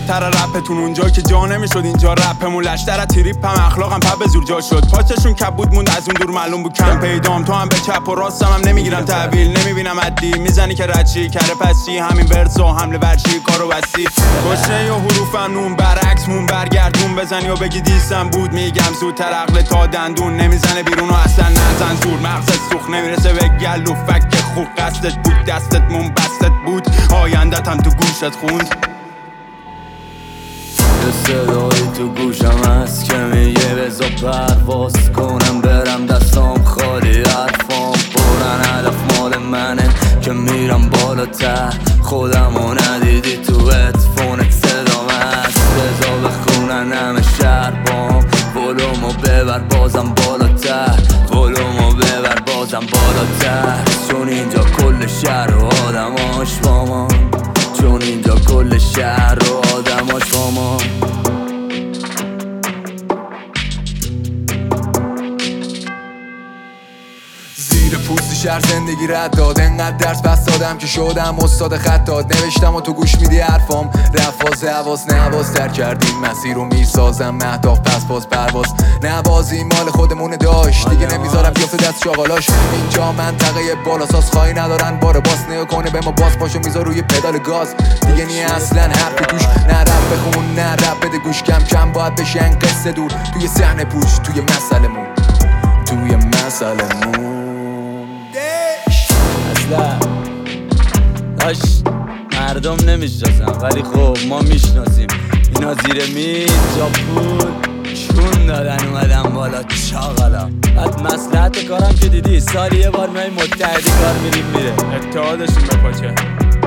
بدتر رپتون اونجا که جا نمیشد اینجا رپمون لشتر تریپ هم اخلاقم پا به زور جا شد پاچشون کبود موند از اون دور معلوم بود کم پیدام تو هم به چپ و راستم هم نمیگیرم تحویل نمیبینم عدی میزنی که ردشی کره پسی همین ورس و حمله ورشی کارو بستی باشه یا حروفم نون برعکس مون برگردون بزنی و بگی دیستم بود میگم زودتر عقل تا دندون نمیزنه بیرون و اصلا نزن زور مغزت سوخ نمیرسه به گلو فک خوب قصدت بود دستت منبستت بود آیندت هم تو گوشت خوند صدایی تو گوشم هست که میگه بزا پرواز کنم برم دستام خالی حرفام پرن هدف مال منه که میرم بالاتر خودمو ندیدی تو اتفونت صدام هست بزا بخونن همه شهر بام ولومو ببر بازم بالاتر ولومو ببر بازم بالاتر چون اینجا کل شهر و آدماش با ما چون اینجا کل شهر و آدماش با ما زیر پوستی شهر زندگی رد داد انقدر درس بس دادم که شدم استاد خطات نوشتم و تو گوش میدی حرفام رفاز حواس نه حواس در کردیم مسیر رو میسازم مهداف پس باز پرواز نه بازی مال خودمونه داشت دیگه نمیذارم بیافته دست شاغالاش اینجا منطقه بالاساس خواهی ندارن بار باس نگاه کنه به ما باز پاشو میذار روی پدال گاز دیگه نی اصلا حرف گوش نه رپ بخون نه رپ بده گوش کم کم باید بشن قصه دور توی صحنه پوش توی مسئلمون توی مسئلمون داشت مردم نمیشناسم ولی خب ما میشناسیم اینا زیر میز جا پول چون دادن اومدن بالا چاقالا بعد مصلحت کارم که دیدی سالی یه بار میای متحدی کار میریم میره اتحادشون به پاچه